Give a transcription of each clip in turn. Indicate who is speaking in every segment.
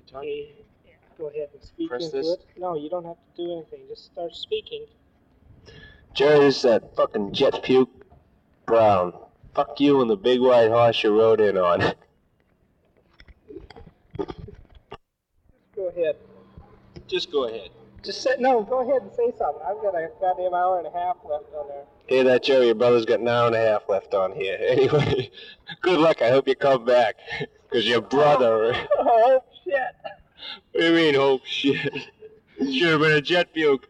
Speaker 1: Okay, go ahead and speak
Speaker 2: Press
Speaker 1: into
Speaker 2: this?
Speaker 1: it. No, you don't have to do anything. Just start speaking.
Speaker 2: Jerry, this is that fucking jet puke Brown. Fuck you and the big white horse you rode in on.
Speaker 1: Go ahead.
Speaker 2: Just go ahead.
Speaker 1: No, go ahead and say something. I've got a goddamn hour and a half left on there.
Speaker 2: Hey, that Jerry, your brother's got an hour and a half left on here. Anyway, good luck. I hope you come back. Because your brother...
Speaker 1: Oh, shit.
Speaker 2: What do you mean, hope shit? Should have been a jet puke.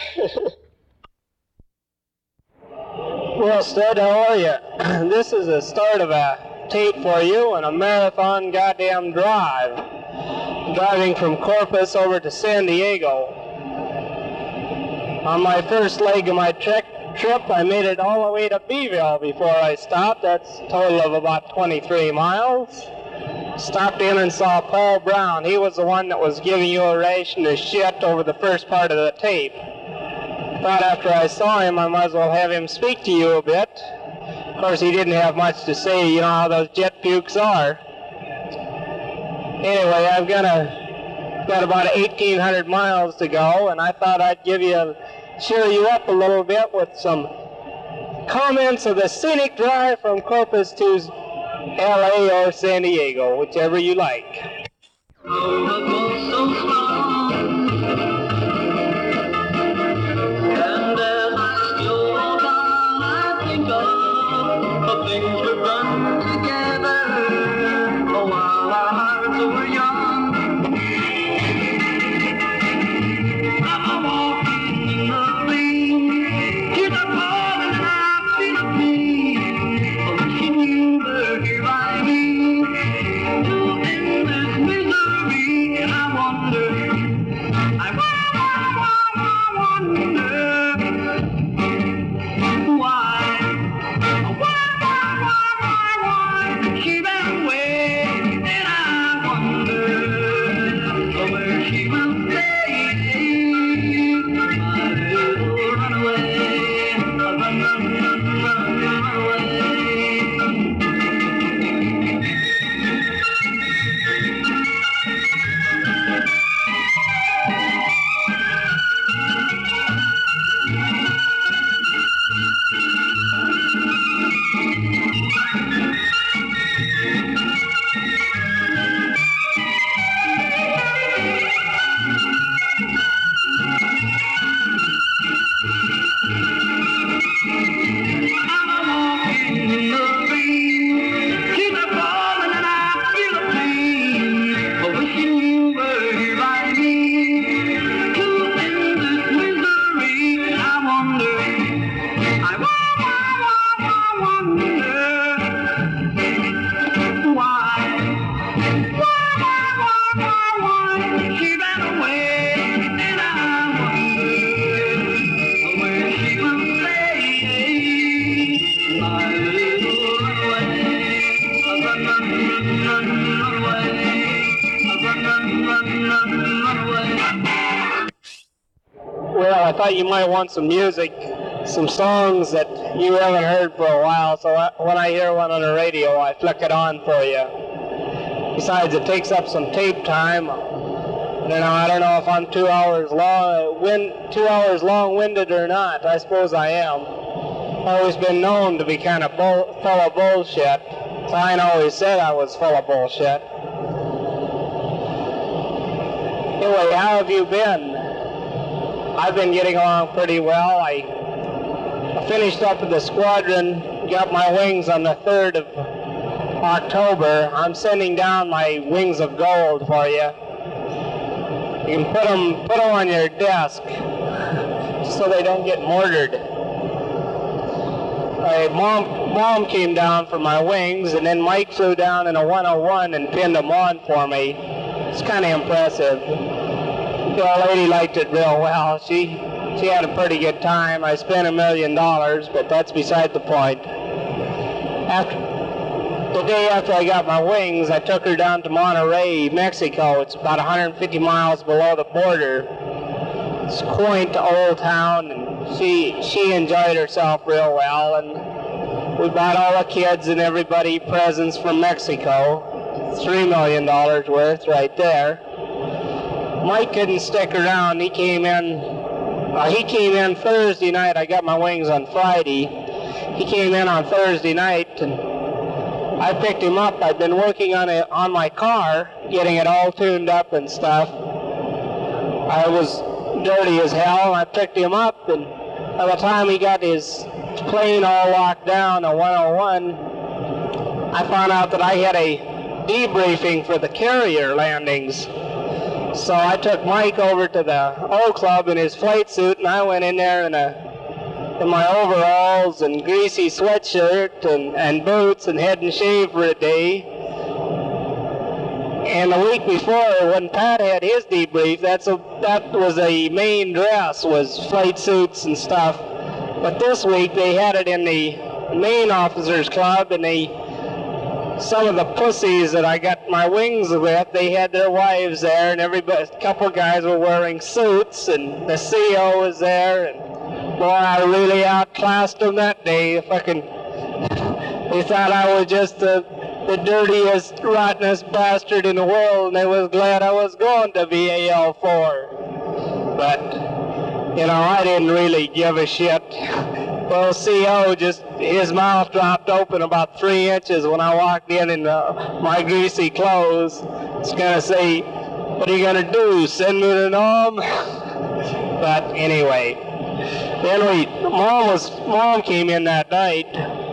Speaker 1: Well, Stud, how are you? This is the start of a tape for you and a marathon goddamn drive. Driving from Corpus over to San Diego. On my first leg of my trip, I made it all the way to Beeville before I stopped. That's a total of about 23 miles. Stopped in and saw Paul Brown. He was the one that was giving you a ration of shit over the first part of the tape. Thought after I saw him, I might as well have him speak to you a bit. Of course, he didn't have much to say. You know how those jet pukes are. Anyway, I've got about 1,800 miles to go, and I thought I'd cheer you up a little bit with some comments of the scenic drive from Corpus to L.A. or San Diego, whichever you like. Well, I thought you might want some music, some songs that you haven't heard for a while, so when I hear one on the radio, I flick it on for you. Besides, it takes up some tape time. I don't know if I'm 2 hours long-winded or not. I suppose I am. Always been known to be kind of full of bullshit. Klein always said I was full of bullshit. Anyway, how have you been? I've been getting along pretty well. I finished up with the squadron, got my wings on the 3rd of October. I'm sending down my wings of gold for you. You can put them on your desk so they don't get mortared. Mom came down for my wings, and then Mike flew down in a 101 and pinned them on for me. It's kind of impressive. The old lady liked it real well. She had a pretty good time. I spent $1 million, but that's beside the point. The day after I got my wings, I took her down to Monterrey, Mexico. It's about 150 miles below the border. It's a quaint old town, and she enjoyed herself real well. And we bought all the kids and everybody presents from Mexico. $3 million worth right there. Mike couldn't stick around. He came in Thursday night. I got my wings on Friday. He came in on Thursday night, and I picked him up. I'd been working on my car, getting it all tuned up and stuff. I was dirty as hell, and I picked him up, and by the time he got his plane all locked down at 101, I found out that I had a debriefing for the carrier landings. So I took Mike over to the O Club in his flight suit, and I went in there in my overalls and greasy sweatshirt and boots and hadn't shaved for a day. And the week before, when Pat had his debrief, that was a main dress, was flight suits and stuff. But this week they had it in the main officers club, and some of the pussies that I got my wings with, they had their wives there, and a couple guys were wearing suits, and the CO was there, and boy, I really outclassed them that day. They thought I was just the dirtiest, rottenest bastard in the world, and they was glad I was going to VAL4. But, I didn't really give a shit. Well, CO his mouth dropped open about 3 inches when I walked in my greasy clothes. It's gonna say, "What are you gonna do, send me to Nom?" But anyway, then Mom came in that night.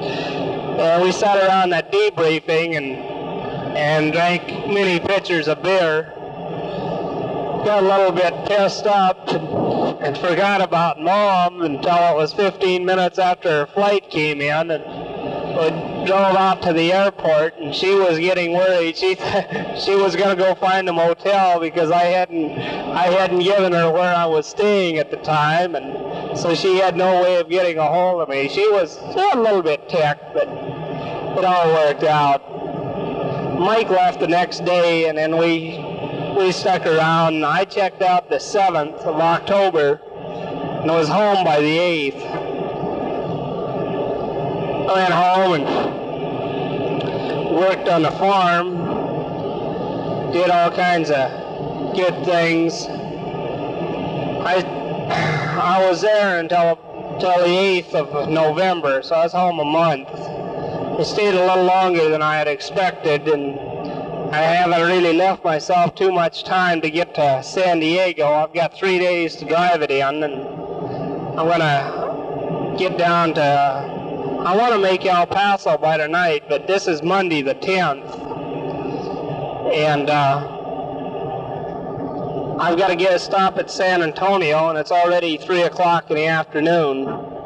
Speaker 1: We sat around that debriefing and drank many pitchers of beer. Got a little bit pissed up and forgot about Mom until it was 15 minutes after her flight came in, and we drove out to the airport, and she was getting worried. She was going to go find a motel because I hadn't given her where I was staying at the time, and so she had no way of getting a hold of me. She was a little bit ticked, but it all worked out. Mike left the next day, and then we stuck around. I checked out the 7th of October and was home by the 8th. I went home and worked on the farm, did all kinds of good things. I was there until the 8th of November, so I was home a month. I stayed a little longer than I had expected, and I haven't really left myself too much time to get to San Diego. I've got 3 days to drive it in, and I'm going to get down to... I want to make El Paso by tonight, but this is Monday the 10th. And I've got to get a stop at San Antonio, and it's already 3 o'clock in the afternoon.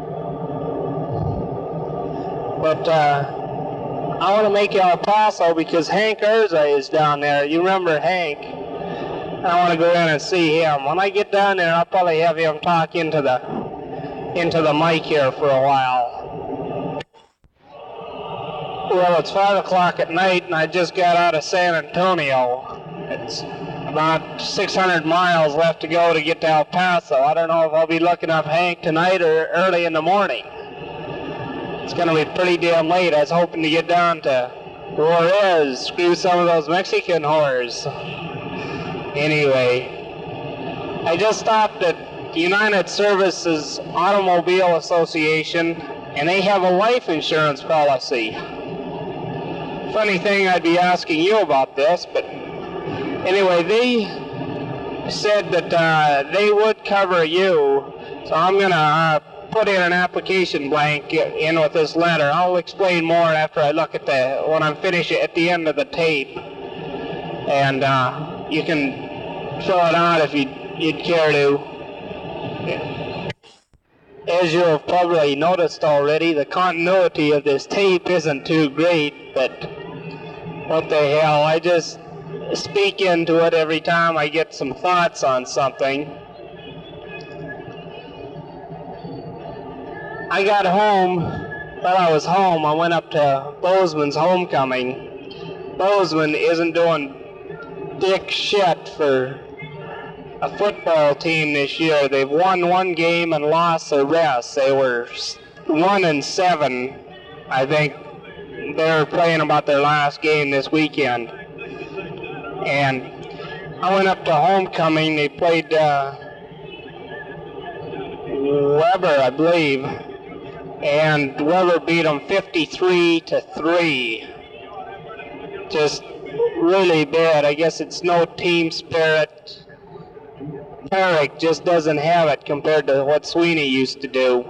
Speaker 1: But I want to make El Paso because Hank Urza is down there. You remember Hank? I want to go in and see him. When I get down there, I'll probably have him talk into the mic here for a while. Well, it's 5 o'clock at night, and I just got out of San Antonio. It's about 600 miles left to go to get to El Paso. I don't know if I'll be looking up Hank tonight or early in the morning. It's going to be pretty damn late. I was hoping to get down to Juarez, screw some of those Mexican whores. Anyway, I just stopped at United Services Automobile Association, and they have a life insurance policy. Funny thing, I'd be asking you about this, but anyway, they said that they would cover you, so I'm going to put in an application blank in with this letter. I'll explain more after I look at when I'm finished at the end of the tape. And you can fill it out if you'd care to. As you have probably noticed already, the continuity of this tape isn't too great, but what the hell, I just speak into it every time I get some thoughts on something. I got home, while I was home, I went up to Bozeman's homecoming. Bozeman isn't doing dick shit for a football team this year. They've won one game and lost the rest. They were 1-7, I think. They're playing about their last game this weekend. And I went up to homecoming. They played Weber, I believe, and Weber beat them 53-3. Just really bad. I guess it's no team spirit. Herrick just doesn't have it compared to what Sweeney used to do.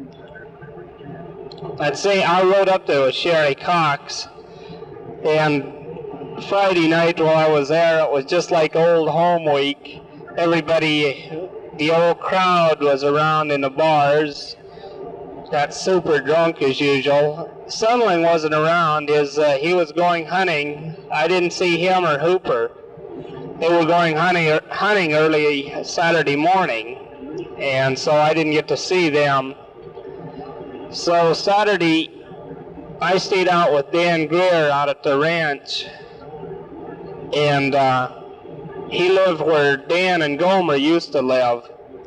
Speaker 1: I'd say I rode up there with Sherry Cox, and Friday night while I was there, it was just like old home week. Everybody, the old crowd was around in the bars, got super drunk as usual. Sunling wasn't around. He was going hunting. I didn't see him or Hooper. They were going hunting early Saturday morning, and so I didn't get to see them. So Saturday, I stayed out with Dan Greer out at the ranch, and he lived where Dan and Gomer used to live,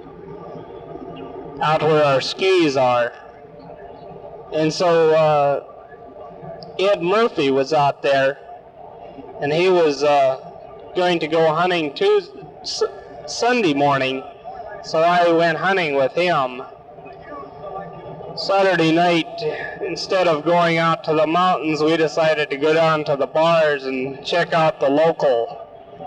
Speaker 1: out where our skis are. And so Ed Murphy was out there, and he was going to go hunting Sunday morning, so I went hunting with him. Saturday night, instead of going out to the mountains, we decided to go down to the bars and check out the local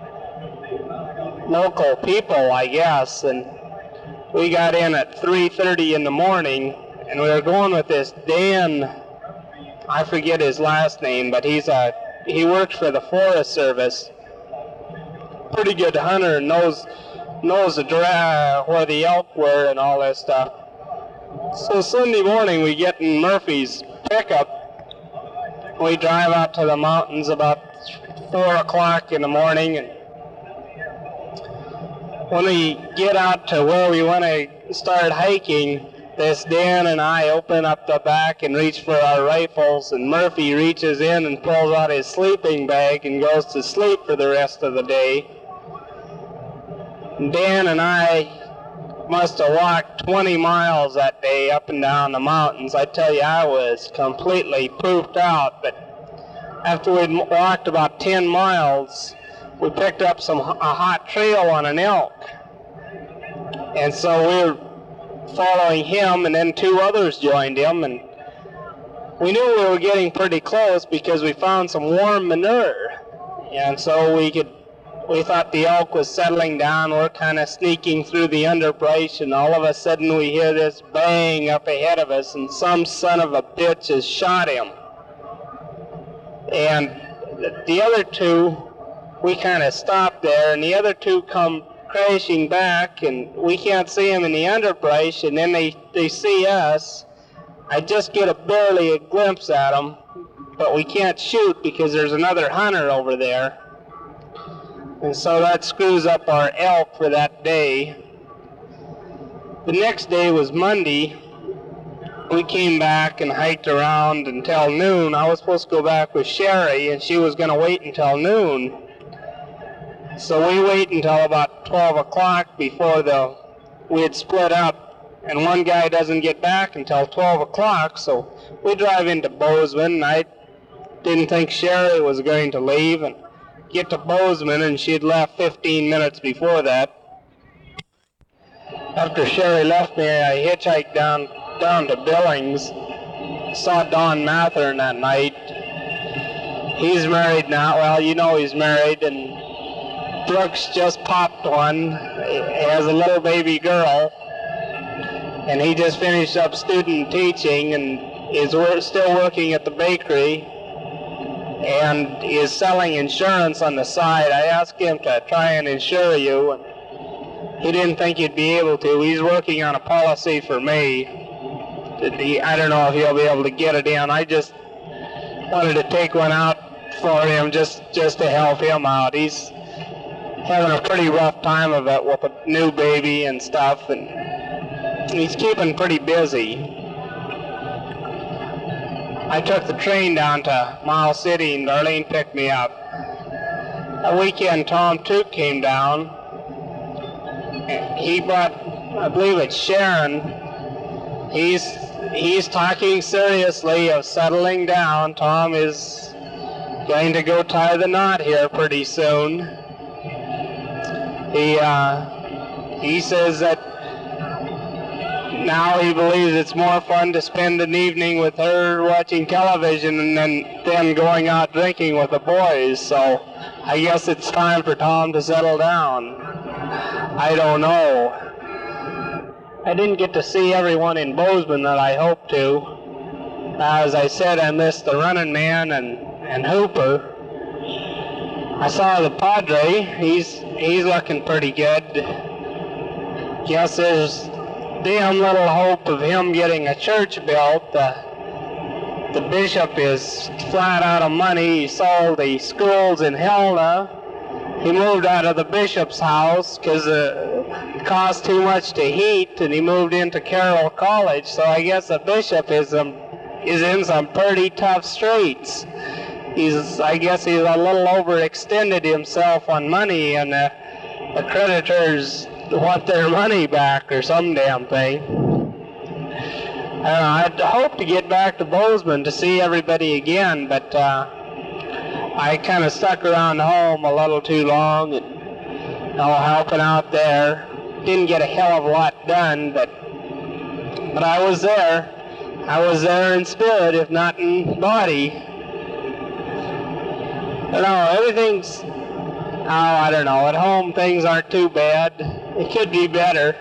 Speaker 1: people, I guess. And we got in at 3:30 in the morning, and we were going with this Dan, I forget his last name, but he works for the Forest Service. Pretty good hunter, and knows where the elk were and all that stuff. So Sunday morning we get in Murphy's pickup. We drive out to the mountains about 4 o'clock in the morning, and when we get out to where we want to start hiking, this Dan and I open up the back and reach for our rifles, and Murphy reaches in and pulls out his sleeping bag and goes to sleep for the rest of the day. Dan and I must have walked 20 miles that day up and down the mountains. I tell you, I was completely pooped out, but after we'd walked about 10 miles, we picked up a hot trail on an elk. And so we were following him, and then 2 others joined him, and we knew we were getting pretty close because we found some warm manure. And so we thought the elk was settling down. We're kind of sneaking through the underbrush, and all of a sudden we hear this bang up ahead of us, and some son of a bitch has shot him. And the other 2, we kind of stopped there, and the other 2 come crashing back, and we can't see them in the underbrush, and then they see us. I just get barely a glimpse at them, but we can't shoot because there's another hunter over there. And so that screws up our elk for that day. The next day was Monday. We came back and hiked around until noon. I was supposed to go back with Sherry, and she was going to wait until noon. So we wait until about 12 o'clock before we had split up, and one guy doesn't get back until 12 o'clock, so we drive into Bozeman, and I didn't think Sherry was going to leave, and get to Bozeman, and she'd left 15 minutes before that. After Sherry left me, I hitchhiked down to Billings, saw Don Mathern that night. He's married now. Well, you know he's married, and Brooks just popped one. He has a little baby girl, and he just finished up student teaching and is still working at the bakery and is selling insurance on the side. I asked him to try and insure you, and he didn't think he'd be able to. He's working on a policy for me. I don't know if he'll be able to get it in. I just wanted to take one out for him just to help him out. He's having a pretty rough time of it with a new baby and stuff, and he's keeping pretty busy. I took the train down to Miles City, and Darlene picked me up. That weekend, Tom Tuke came down. He brought, I believe it's Sharon. He's talking seriously of settling down. Tom is going to go tie the knot here pretty soon. He says that now he believes it's more fun to spend an evening with her watching television than going out drinking with the boys. So I guess it's time for Tom to settle down. I don't know. I didn't get to see everyone in Bozeman that I hoped to. As I said, I missed the Running Man and Hooper. I saw the Padre. He's looking pretty good. Guess there's damn little hope of him getting a church built. The bishop is flat out of money. He sold the schools in Helena. He moved out of the bishop's house because it cost too much to heat, and he moved into Carroll College. So I guess the bishop is in some pretty tough straits. I guess he's a little overextended himself on money, and the creditors want their money back or some damn thing. I'd hope to get back to Bozeman to see everybody again, but I kind of stuck around home a little too long and helping out there. Didn't get a hell of a lot done, but I was there. I was there in spirit, if not in body. Everything's, I don't know, at home things aren't too bad. It could be better.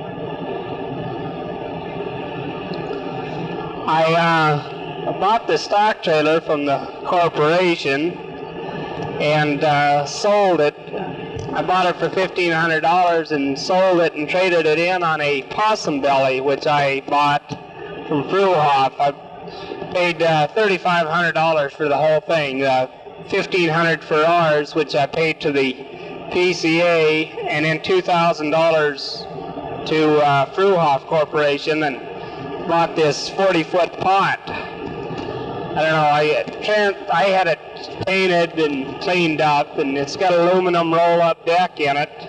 Speaker 1: I bought the stock trailer from the corporation and sold it. I bought it for $1,500 and sold it and traded it in on a possum belly, which I bought from Fruhoff. I paid $3,500 for the whole thing. $1,500 for ours, which I paid to the PCA, and then $2,000 to Fruhoff Corporation, and bought this 40-foot pot. I don't know, I had it painted and cleaned up, and it's got aluminum roll-up deck in it.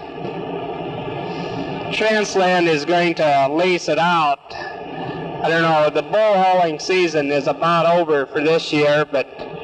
Speaker 1: Transland is going to lease it out. I don't know, the bull hauling season is about over for this year, but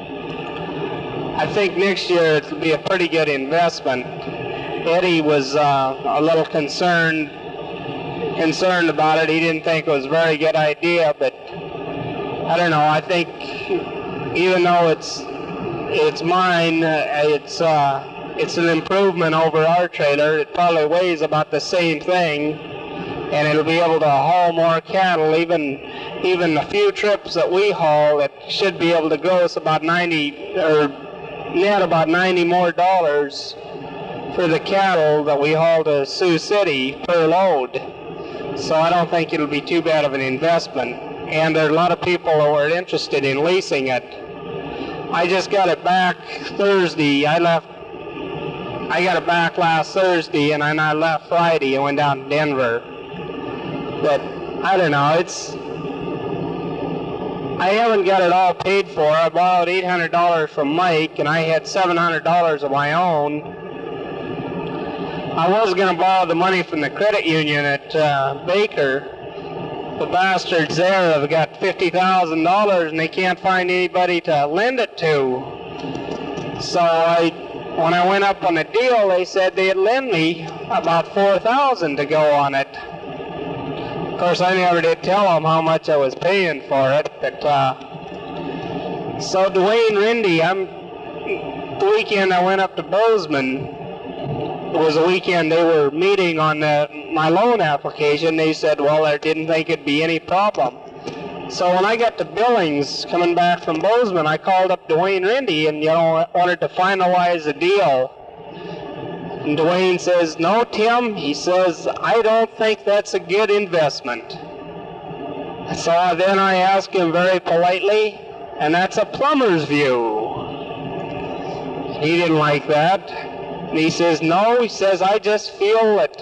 Speaker 1: I think next year it'll be a pretty good investment. Eddie was a little concerned about it. He didn't think it was a very good idea, but I don't know. I think even though it's mine, it's an improvement over our trailer. It probably weighs about the same thing, and it'll be able to haul more cattle. Even the few trips that we haul, it should be able to gross about net about $90 more for the cattle that we haul to Sioux City per load. So I don't think it'll be too bad of an investment. And there are a lot of people who are interested in leasing it. I just got it back Thursday. I got it back last Thursday, and then I left Friday and went down to Denver. But I don't know, I haven't got it all paid for. I borrowed $800 from Mike, and I had $700 of my own. I was going to borrow the money from the credit union at Baker. The bastards there have got $50,000, and they can't find anybody to lend it to. So when I went up on the deal, they said they'd lend me about $4,000 to go on it. Of course, I never did tell them how much I was paying for it, but so Dwayne Rindy, the weekend I went up to Bozeman, it was a weekend they were meeting on my loan application. They said, well, they didn't think it'd be any problem. So when I got to Billings coming back from Bozeman, I called up Dwayne Rindy and wanted to finalize the deal. And Dwayne says, no, Tim, he says, I don't think that's a good investment. So then I asked him very politely, and that's a plumber's view. He didn't like that. And he says, no, he says, I just feel that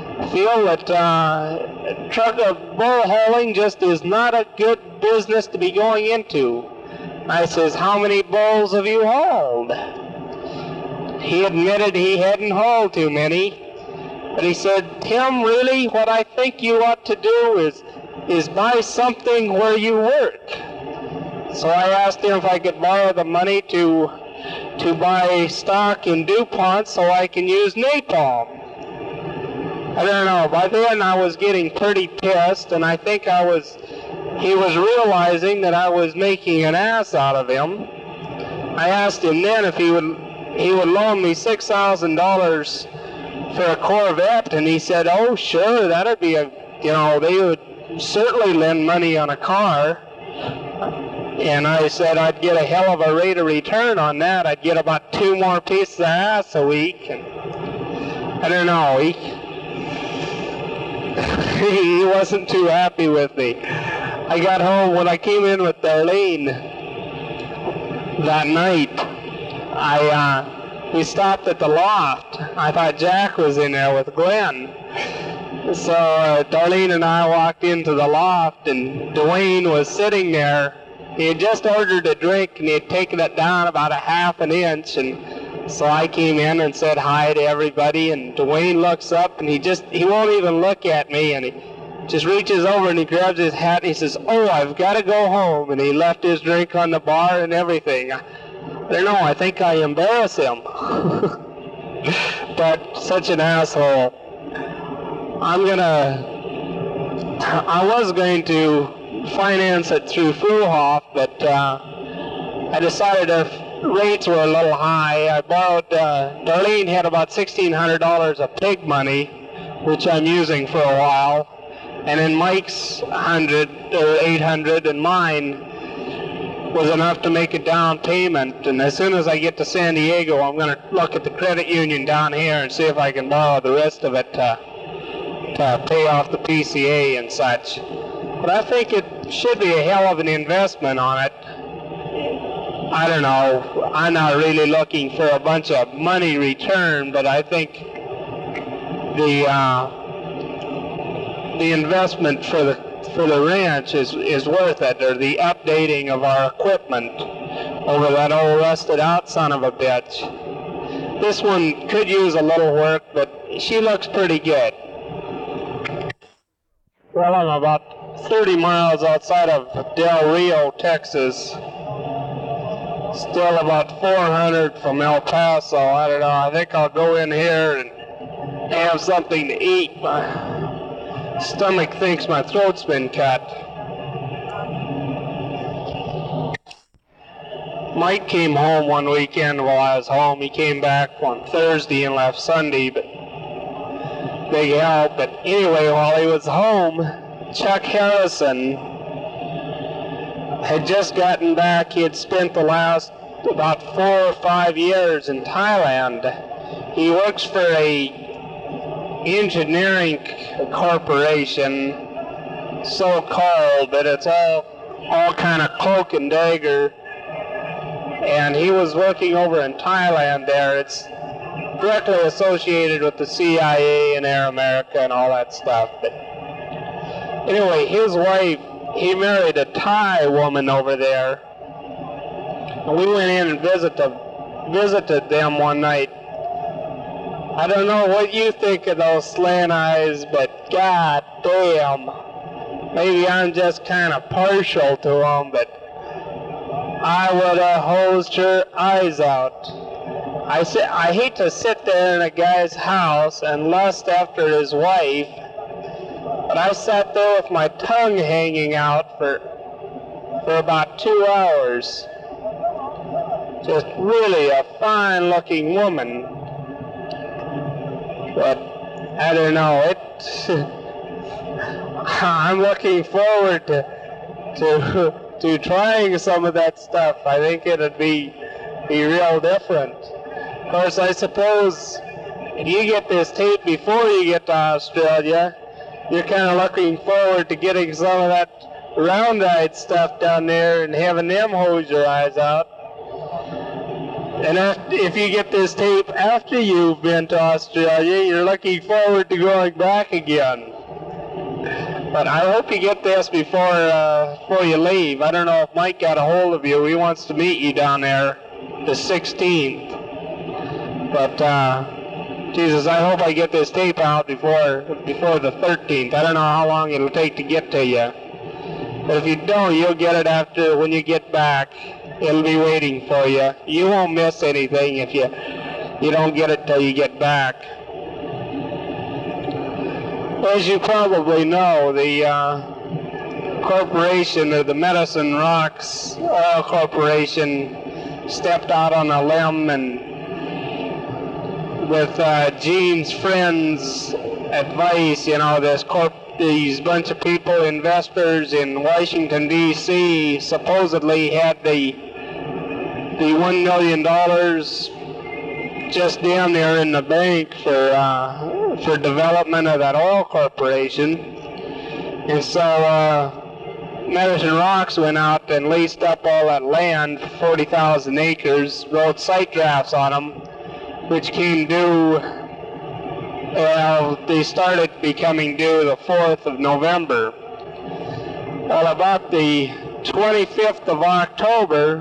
Speaker 1: truck of bull hauling just is not a good business to be going into. I says, how many bulls have you hauled? He admitted he hadn't hauled too many, but he said, Tim, really, what I think you ought to do is buy something where you work. So I asked him if I could borrow the money to buy stock in DuPont so I can use napalm. I don't know. By then I was getting pretty pissed, and I think he was realizing that I was making an ass out of him. I asked him then if he would loan me $6,000 for a Corvette, and he said, "Oh, sure, that'd be they would certainly lend money on a car." And I said I'd get a hell of a rate of return on that. I'd get about 2 more pieces of ass a week. And I don't know. He wasn't too happy with me. I got home when I came in with Darlene that night. We stopped at the loft. I thought Jack was in there with Glenn. So Darlene and I walked into the loft, and Dwayne was sitting there. He had just ordered a drink, and he had taken it down about a half an inch. And so I came in and said hi to everybody, and Dwayne looks up, and he won't even look at me, and he just reaches over and he grabs his hat, and he says, "Oh, I've got to go home." And he left his drink on the bar and everything. I don't know, I think I embarrass him. But such an asshole. I was going to finance it through Fruhoff, but I decided if rates were a little high, I borrowed, Darlene had about $1,600 of pig money, which I'm using for a while, and then Mike's 100 or 800 and mine was enough to make a down payment. And as soon as I get to San Diego, I'm going to look at the credit union down here and see if I can borrow the rest of it to pay off the PCA and such. But I think it should be a hell of an investment on it. I don't know. I'm not really looking for a bunch of money return, but I think the investment for the ranch is worth it, or the updating of our equipment over that old rusted out son of a bitch. This one could use a little work, but she looks pretty good. Well, I'm about 30 miles outside of Del Rio, Texas. Still about 400 from El Paso. I don't know. I think I'll go in here and have something to eat. My stomach thinks my throat's been cut. Mike came home one weekend while I was home. He came back on Thursday and left Sunday, but big help. But anyway, while he was home, Chuck Harrison had just gotten back. He had spent the last about 4 or 5 years in Thailand. He works for a engineering corporation, so-called, but it's all kind of cloak and dagger. And he was working over in Thailand there. It's directly associated with the CIA and Air America and all that stuff. But anyway, his wife, he married a Thai woman over there. And we went in and visited them one night. I don't know what you think of those slant eyes, but god damn. Maybe I'm just kind of partial to them, but I would have hosed her eyes out. I hate to sit there in a guy's house and lust after his wife, but I sat there with my tongue hanging out for about 2 hours. Just really a fine-looking woman. But I don't know. I'm looking forward to trying some of that stuff. I think it'd be real different. Of course, I suppose if you get this tape before you get to Australia, you're kind of looking forward to getting some of that round-eyed stuff down there and having them hose your eyes out. And if you get this tape after you've been to Australia, you're looking forward to going back again. But I hope you get this before you leave. I don't know if Mike got a hold of you. He wants to meet you down there the 16th. But, Jesus, I hope I get this tape out before the 13th. I don't know how long it'll take to get to you. But if you don't, you'll get it after when you get back. It'll be waiting for you. You won't miss anything if you don't get it till you get back. As you probably know, the corporation, or the Medicine Rocks Oil Corporation, stepped out on a limb and with Gene's friends' advice, these bunch of people, investors in Washington, D.C., supposedly had the $1 million just down there in the bank for development of that oil corporation. And so Medicine Rocks went out and leased up all that land, 40,000 acres, wrote site drafts on them, which came due, they started becoming due the 4th of November. Well, about the 25th of October,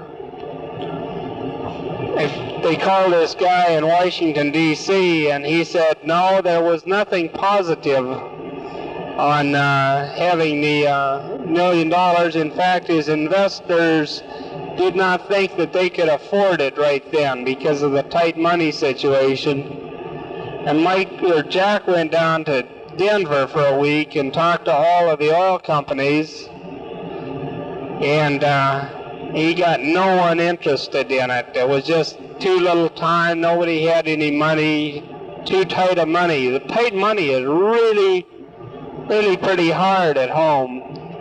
Speaker 1: they called this guy in Washington, D.C., and he said, no, there was nothing positive on having the $1 million. In fact, his investors did not think that they could afford it right then because of the tight money situation. And Jack went down to Denver for a week and talked to all of the oil companies, and he got no one interested in it. There was just too little time, nobody had any money, too tight of money. The tight money is really pretty hard at home.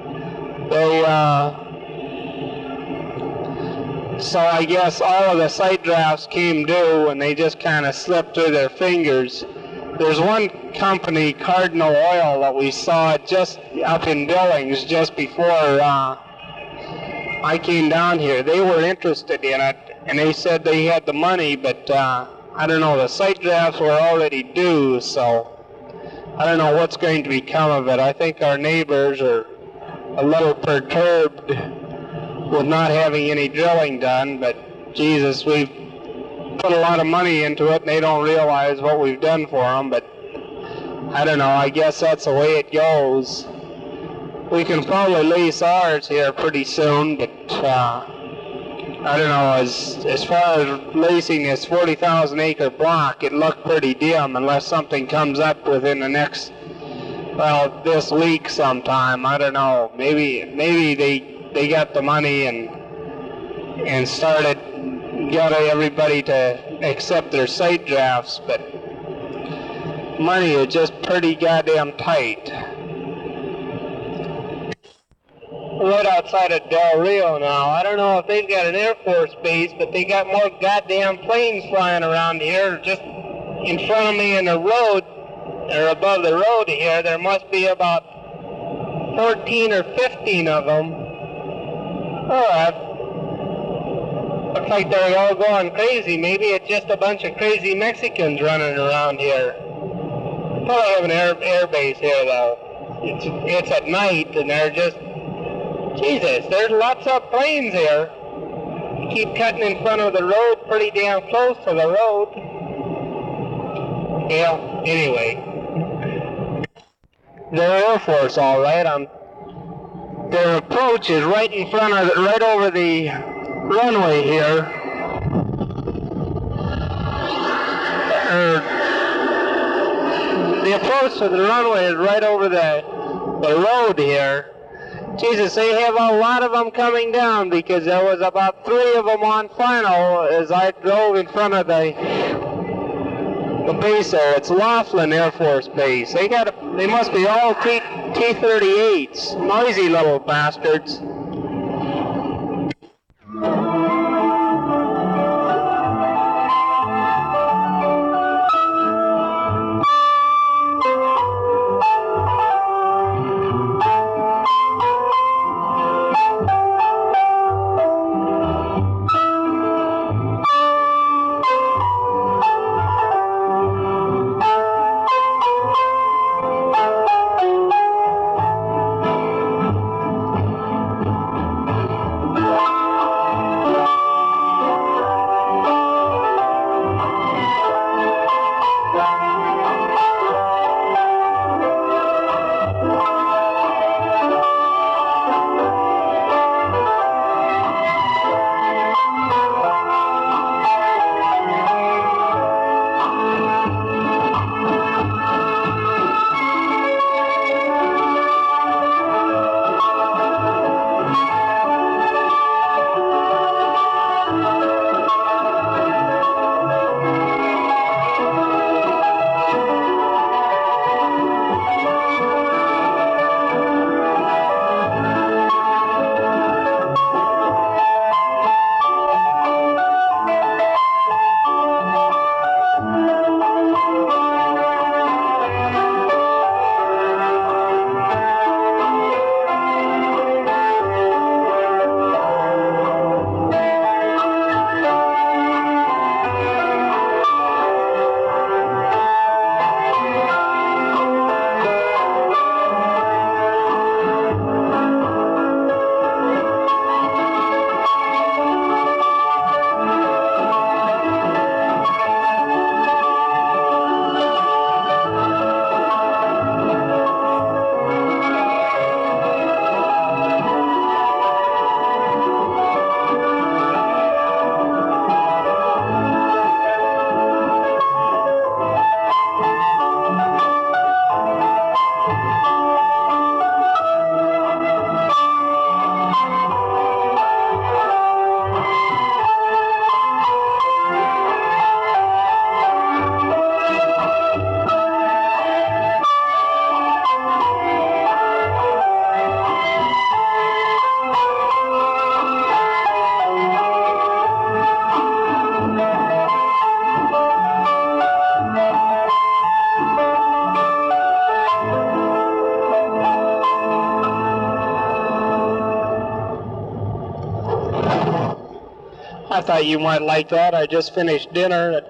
Speaker 1: So I guess all of the site drafts came due and they just kind of slipped through their fingers. There's one company, Cardinal Oil, that we saw just up in Billings just before I came down here. They were interested in it and they said they had the money, but I don't know, the site drafts were already due, so I don't know what's going to become of it. I think our neighbors are a little perturbed with not having any drilling done, but Jesus, we've put a lot of money into it and they don't realize what we've done for them, but I don't know, I guess that's the way it goes. We can probably lease ours here pretty soon, but I don't know, as far as leasing this 40,000 acre block, it looked pretty dim unless something comes up within the next, this week sometime. I don't know, maybe they got the money and got everybody to accept their site drafts, but money is just pretty goddamn tight. Right outside of Del Rio now. I don't know if they've got an Air Force base, but they got more goddamn planes flying around here. Just in front of me in the road, or above the road here, there must be about 14 or 15 of them. Looks like they're all going crazy. Maybe it's just a bunch of crazy Mexicans running around here. Probably have an air base here, though. It's at night, and they're just... Jesus, there's lots of planes here. Keep cutting in front of the road, pretty damn close to the road. Yeah, anyway. They're Air Force, all right. Their approach is right in front of, right over the runway here. The approach to the runway is right over the road here. Jesus, they have a lot of them coming down because there was about 3 of them on final as I drove in front of the base there. It's Laughlin Air Force Base. They must be all T-38s. Noisy little bastards. I thought you might like that. I just finished dinner at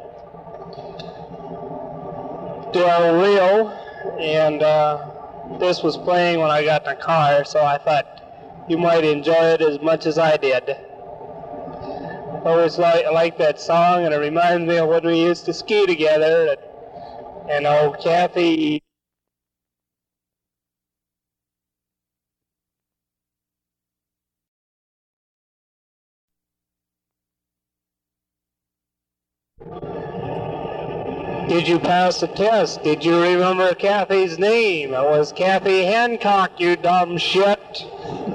Speaker 1: Del Rio, and this was playing when I got in the car, so I thought you might enjoy it as much as I did. I always like that song, and it reminds me of when we used to ski together, and old Kathy. Did you pass the test? Did you remember Kathy's name? It was Kathy Hancock, you dumb shit.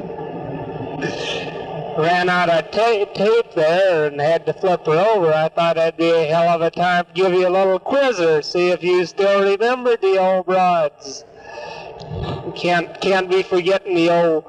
Speaker 1: Ran out of tape there and had to flip her over. I thought that'd be a hell of a time to give you a little quizzer, see if you still remember the old broads. Can't be forgetting the old,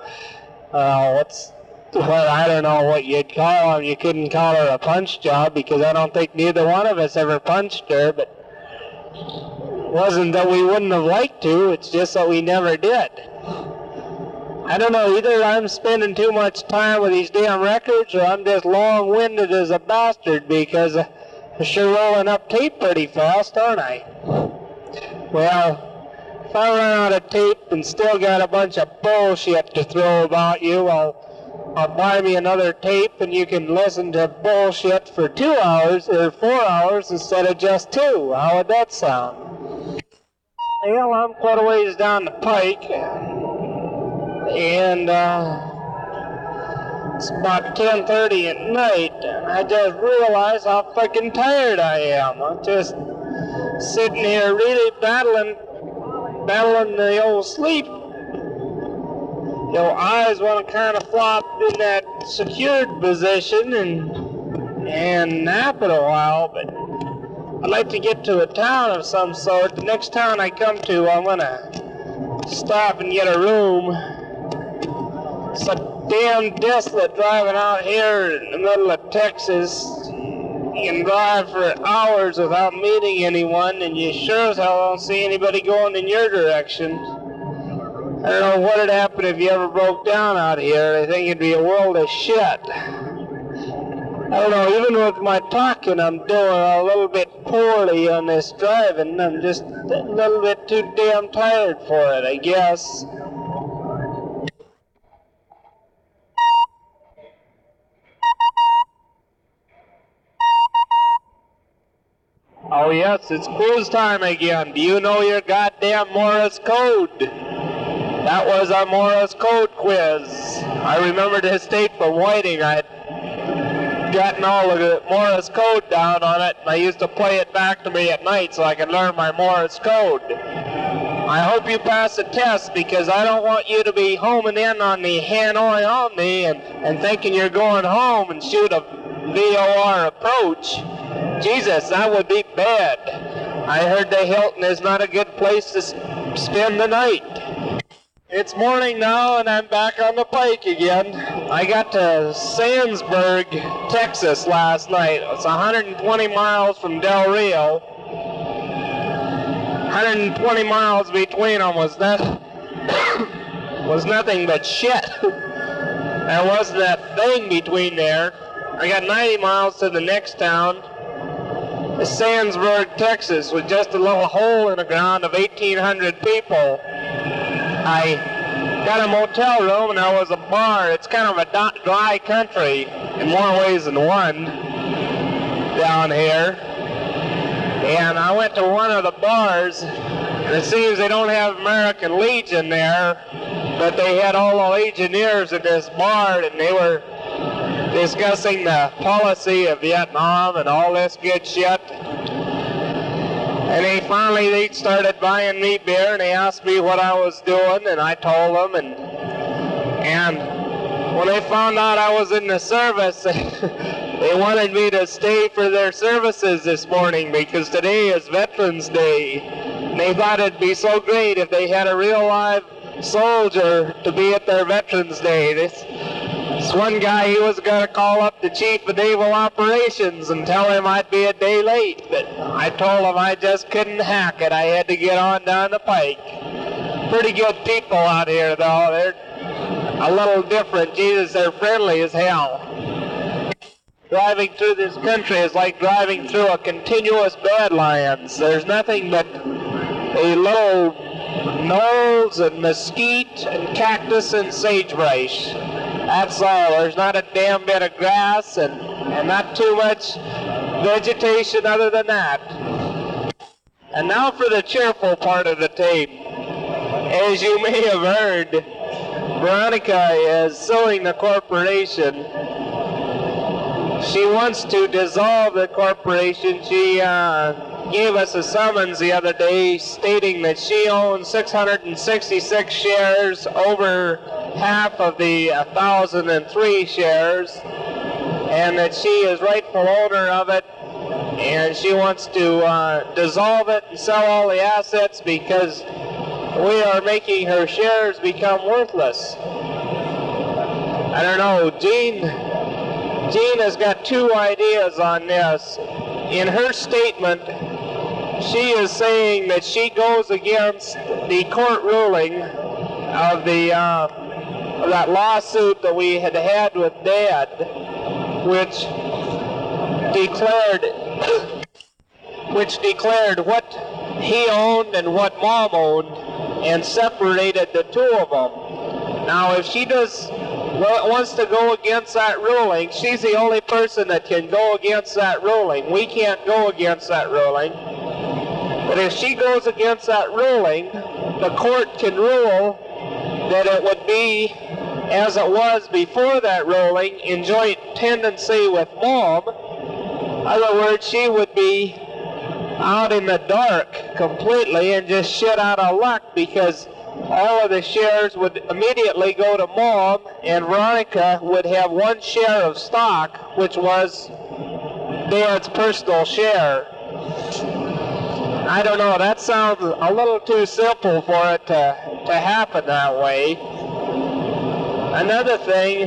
Speaker 1: I don't know what you'd call them. You couldn't call her a punch job because I don't think neither one of us ever punched her, but it wasn't that we wouldn't have liked to, it's just that we never did. I don't know, either I'm spending too much time with these damn records or I'm just long-winded as a bastard because I'm sure rolling up tape pretty fast, aren't I? Well, if I run out of tape and still got a bunch of bullshit to throw about you, I'll buy me another tape and you can listen to bullshit for 2 hours or 4 hours instead of just 2. How would that sound? Well, I'm quite a ways down the pike, and it's about 10:30 at night, and I just realized how fucking tired I am. I'm just sitting here really battling the old sleep. Your eyes want to kind of flop in that secured position and nap it a while, but I'd like to get to a town of some sort. The next town I come to, I'm going to stop and get a room. It's so damn desolate driving out here in the middle of Texas. You can drive for hours without meeting anyone, and you sure as hell don't see anybody going in your direction. I don't know what would happen if you ever broke down out here. I think it'd be a world of shit. I don't know, even with my talking, I'm doing a little bit poorly on this driving. I'm just a little bit too damn tired for it, I guess. Oh yes, it's quiz time again. Do you know your goddamn Morse code? That was a Morse code quiz. I remember this tape from Whiting. I'd gotten all of the Morse code down on it, and I used to play it back to me at night so I could learn my Morse code. I hope you pass the test because I don't want you to be homing in on the Hanoi Omni and thinking you're going home and shoot a VOR approach. Jesus, that would be bad. I heard the Hilton is not a good place to spend the night. It's morning now, and I'm back on the pike again. I got to Sandsburg, Texas last night. It's 120 miles from Del Rio. 120 miles between them was nothing but shit. There wasn't that thing between there. I got 90 miles to the next town. Sandsburg, Texas, with just a little hole in the ground of 1,800 people. I got a motel room and there was a bar. It's kind of a dry country in more ways than one down here. And I went to one of the bars, and it seems they don't have American Legion there, but they had all the Legionnaires in this bar, and they were discussing the policy of Vietnam and all this good shit. And they started buying me beer, and they asked me what I was doing, and I told them, and when they found out I was in the service, they wanted me to stay for their services this morning because today is Veterans Day. And they thought it'd be so great if they had a real live soldier to be at their Veterans Day. This one guy, he was going to call up the chief of naval operations and tell him I'd be a day late, but I told him I just couldn't hack it. I had to get on down the pike. Pretty good people out here, though. They're a little different. Jesus, they're friendly as hell. driving through this country is like driving through a continuous Badlands. There's nothing but a little knolls and mesquite and cactus and sagebrush. That's all. There's not a damn bit of grass and not too much vegetation other than that. And now for the cheerful part of the tape. As you may have heard, Veronica is suing the corporation. She wants to dissolve the corporation. She gave us a summons the other day stating that she owns 666 shares, over half of the 1,003 shares, and that she is rightful owner of it, and she wants to dissolve it and sell all the assets because we are making her shares become worthless. I don't know, Jean has got two ideas on this. In her statement, she is saying that she goes against the court ruling of that lawsuit that we had with Dad, which declared what he owned and what Mom owned and separated the two of them. Now, if she wants to go against that ruling, she's the only person that can go against that ruling. We can't go against that ruling. But if she goes against that ruling, the court can rule that it would be as it was before that ruling, in joint tenancy with Mom. In other words, she would be out in the dark completely and just shit out of luck, because all of the shares would immediately go to Mom, and Veronica would have one share of stock, which was Dad's personal share. I don't know, that sounds a little too simple for it to happen that way. Another thing,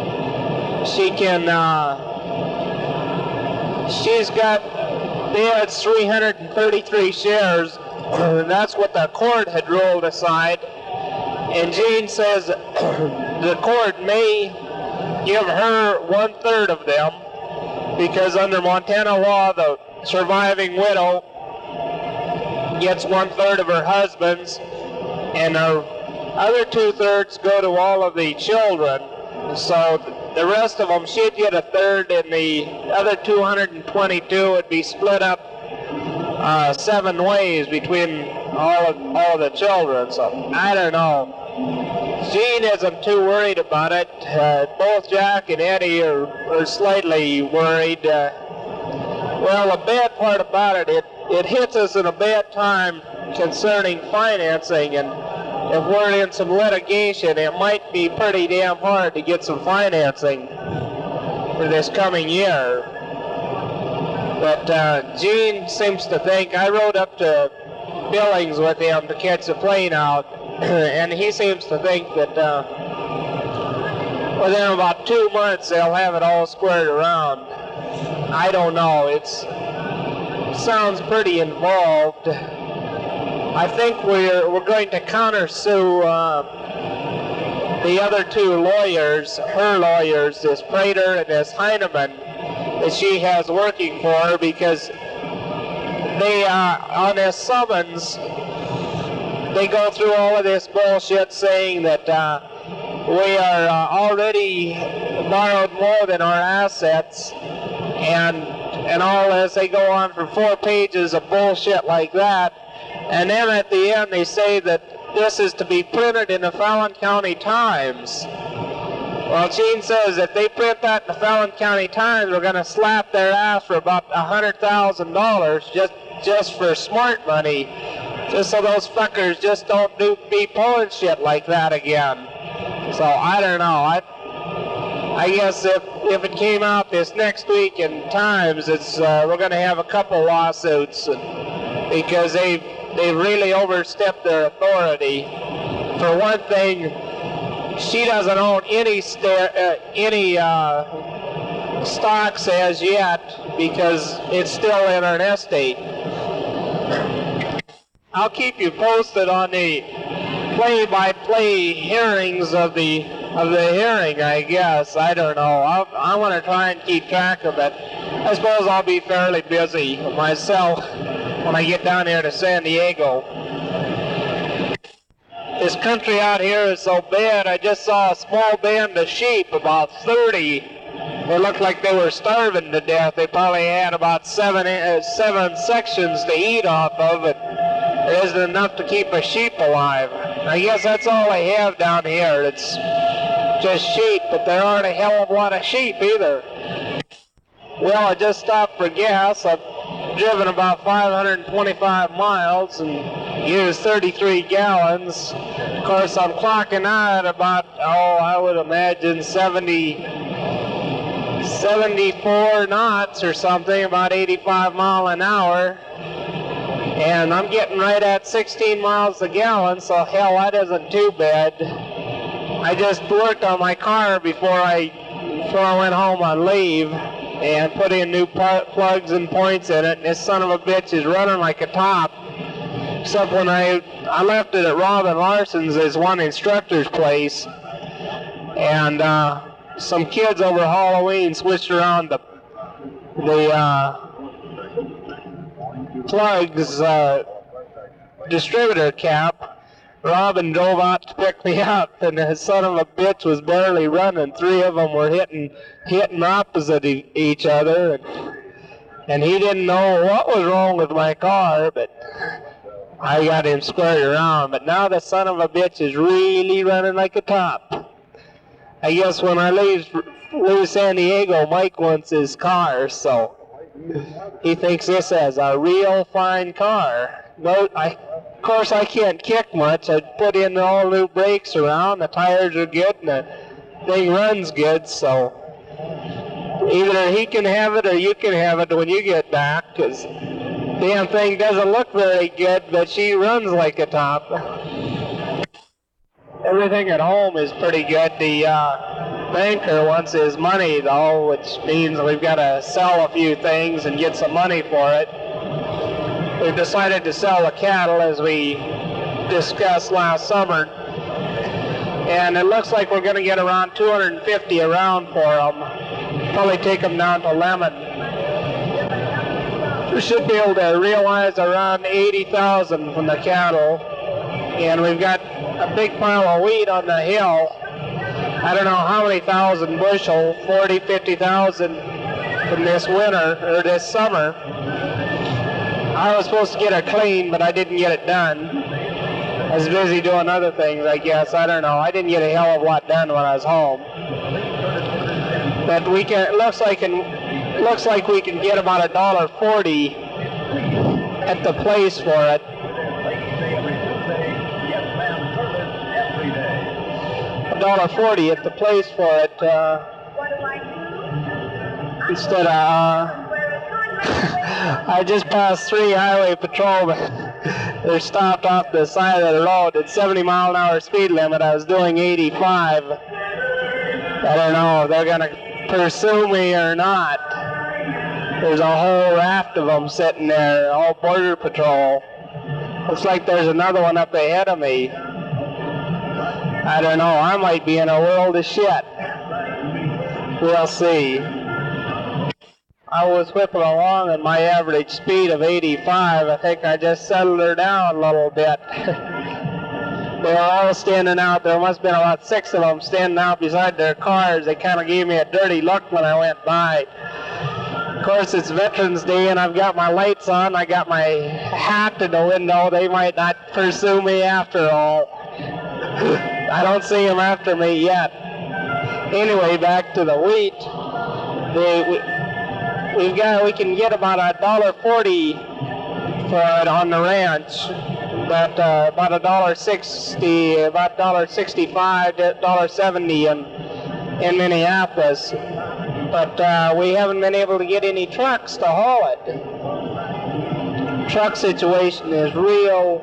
Speaker 1: she's got Dad's 333 shares, and that's what the court had ruled aside. And Jean says the court may give her 1/3 of them, because under Montana law, the surviving widow gets 1/3 of her husband's, and her other 2/3 go to all of the children. So the rest of them, she'd get 1/3, and the other 222 would be split up 7 ways between all of the children. So I don't know. Jean isn't too worried about it. Both Jack and Eddie are slightly worried. Well, the bad part about it hits us in a bad time concerning financing, and if we're in some litigation, it might be pretty damn hard to get some financing for this coming year. But Gene seems to think, I rode up to Billings with him to catch the plane out, and he seems to think that within about 2 months they'll have it all squared around. I don't know, it sounds pretty involved. I think we're going to countersue the other 2 lawyers, her lawyers, this Prater and this Heineman, that she has working for her, because they, on this summons, they go through all of this bullshit saying that we are already borrowed more than our assets, and all as they go on for 4 pages of bullshit like that. And then at the end they say that this is to be printed in the Fallon County Times. Well, Gene says if they print that in the Fallon County Times, we're going to slap their ass for about $100,000 just for smart money, just so those fuckers just don't be pulling shit like that again. So I don't know. I guess if it came out this next week in Times, we're going to have a couple lawsuits, because they've really overstepped their authority. For one thing, she doesn't own any stocks as yet, because it's still in her estate. I'll keep you posted on the play-by-play hearings of the the hearing, I guess. I don't know. I want to try and keep track of it. I suppose I'll be fairly busy myself when I get down here to San Diego. This country out here is so bad. I just saw a small band of sheep, about 30. They looked like they were starving to death. They probably had about seven sections to eat off of, and there isn't enough to keep a sheep alive. I guess that's all they have down here. It's just sheep, but there aren't a hell of a lot of sheep either. Well, I just stopped for gas. I've driven about 525 miles and used 33 gallons. Of course, I'm clocking out about, I would imagine 74 knots or something, about 85 miles an hour. And I'm getting right at 16 miles a gallon, so hell, that isn't too bad. I just worked on my car before I went home on leave and put in new plugs and points in it, and this son of a bitch is running like a top. Except when I left it at Robin Larson's, there's one instructor's place, and some kids over Halloween switched around the plugs distributor cap. Robin drove out to pick me up, and the son of a bitch was barely running. 3 of them were hitting opposite each other, and he didn't know what was wrong with my car, but I got him squared around. But now the son of a bitch is really running like a top. I guess when I leave San Diego, Mike wants his car, so he thinks this is a real fine car. Of course, I can't kick much. I put in all new brakes around. The tires are good, and the thing runs good. So either he can have it or you can have it when you get back, because damn thing doesn't look very good, but she runs like a top. Everything at home is pretty good. The banker wants his money, though, which means we've got to sell a few things and get some money for it. We've decided to sell the cattle, as we discussed last summer, and it looks like we're going to get around $250 around for them. Probably take them down to Lemon. We should be able to realize around $80,000 from the cattle, and we've got a big pile of wheat on the hill. I don't know how many thousand bushel, 40, 50,000 from this winter, or this summer. I was supposed to get it clean, but I didn't get it done. I was busy doing other things, I guess. I don't know. I didn't get a hell of a lot done when I was home. But it looks like we can get about $1.40 at the place for it. $1.40 at the place for it, instead of, I just passed 3 highway patrolmen. They're stopped off the side of the road at 70 mile an hour speed limit. I was doing 85. I don't know if they're going to pursue me or not. There's a whole raft of them sitting there, all border patrol. Looks like there's another one up ahead of me. I don't know, I might be in a world of shit. We'll see. I was whipping along at my average speed of 85. I think I just settled her down a little bit. They were all standing out. There must have been about 6 of them standing out beside their cars. They kind of gave me a dirty look when I went by. Of course, it's Veterans Day, and I've got my lights on. I got my hat in the window. They might not pursue me after all. I don't see them after me yet. Anyway, back to the wheat. We can get about $1.40 for it on the ranch, but about $1.60, about $1.65, $1.70 in Minneapolis. But we haven't been able to get any trucks to haul it. Truck situation is real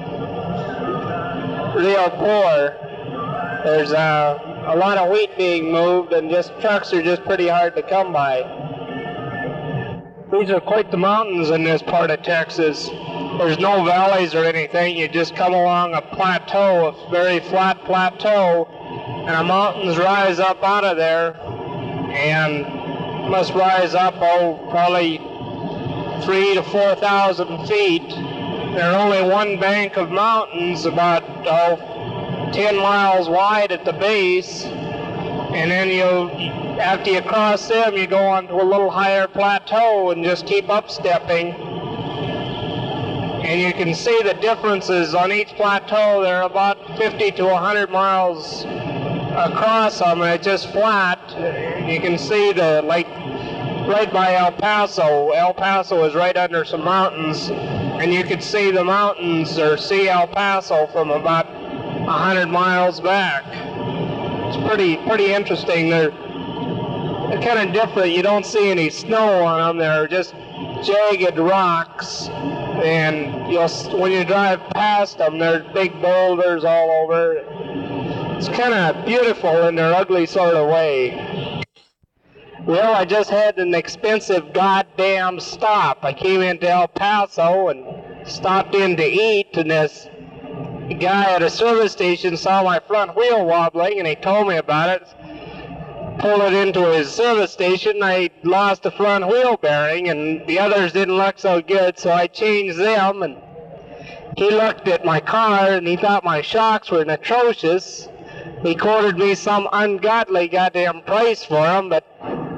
Speaker 1: poor. There's a lot of wheat being moved, and trucks are just pretty hard to come by. These are quite the mountains in this part of Texas. There's no valleys or anything. You just come along a plateau, a very flat plateau, and the mountains rise up out of there, and must rise up, probably 3,000 to 4,000 feet. There's only one bank of mountains, about 10 miles wide at the base, and then after you cross them, you go onto a little higher plateau and just keep up stepping. And you can see the differences on each plateau. They're about 50 to 100 miles across them, and it's just flat. You can see right by El Paso. El Paso is right under some mountains, and you could see the mountains or see El Paso from about 100 miles back. It's pretty interesting. They're kind of different. You don't see any snow on them. They're just jagged rocks, and when you drive past them, there's big boulders all over. It's kind of beautiful in their ugly sort of way. Well, I just had an expensive goddamn stop. I came into El Paso and stopped in to eat, and this guy at a service station saw my front wheel wobbling, and he told me about it. Pulled it into his service station. I lost the front wheel bearing, and the others didn't look so good, so I changed them. And he looked at my car, and he thought my shocks were atrocious. He quoted me some ungodly goddamn price for them, but